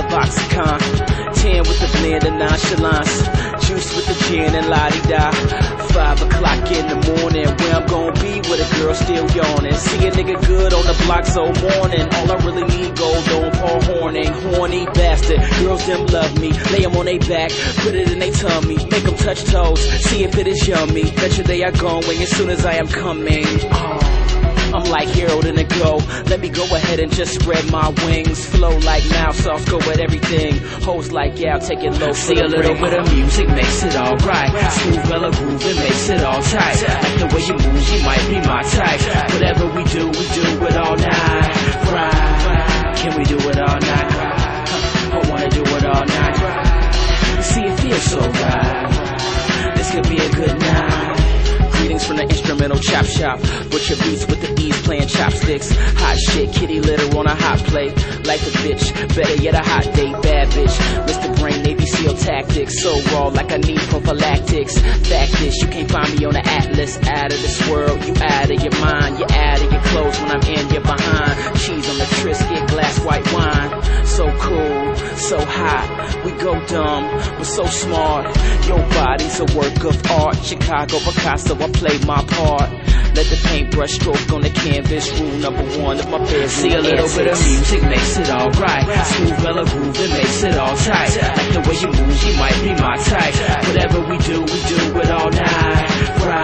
Suboxyconn. 10 with the blend of nonchalance. Juice with the gin and la-di-da. 5 o'clock in the morning, where I'm gon' be with a girl still yawning. See a nigga good on the block so morning. All I really need gold on Paul Horning. Horny bastard, girls them love me. Lay them on they back, put it in they tummy. Make them touch toes, see if it is yummy. Bet you they are going as soon as I am coming. I'm like Harold in a go. Let me go ahead and just spread my wings. Flow like mouse sauce, go with everything. Hoes like, yeah, I'll take it low. See a little bit of music makes it alright. Smooth mellow groove, it makes it all tight. Like the way you move, you might be my type. Whatever we do it all night. Right? Can we do it all night? I wanna do it all night. See, it feels so right. This could be a good night. Greetings from the instrumental chop shop. Butcher beats with the ease playing chopsticks. Hot shit, kitty litter on a hot plate. Like a bitch, better yet a hot date. Bad bitch, Mr. Brain, Navy SEAL tactics. So raw like I need prophylactics. Fact is, you can't find me on the atlas. Out of this world, you out of your mind. You out of your clothes when I'm in your behind. Cheese on the Triscuit, glass white wine. So cool, so hot. We go dumb, we're so smart. Your body's a work of art. Chicago Picasso, I play my part. Let the paintbrush stroke on the canvas. Rule number 1 of my bed. See a little bit of music makes it alright. Smooth mellow groove, it makes it all tight. Like the way you move, you might be my type. Whatever we do it all night. Right?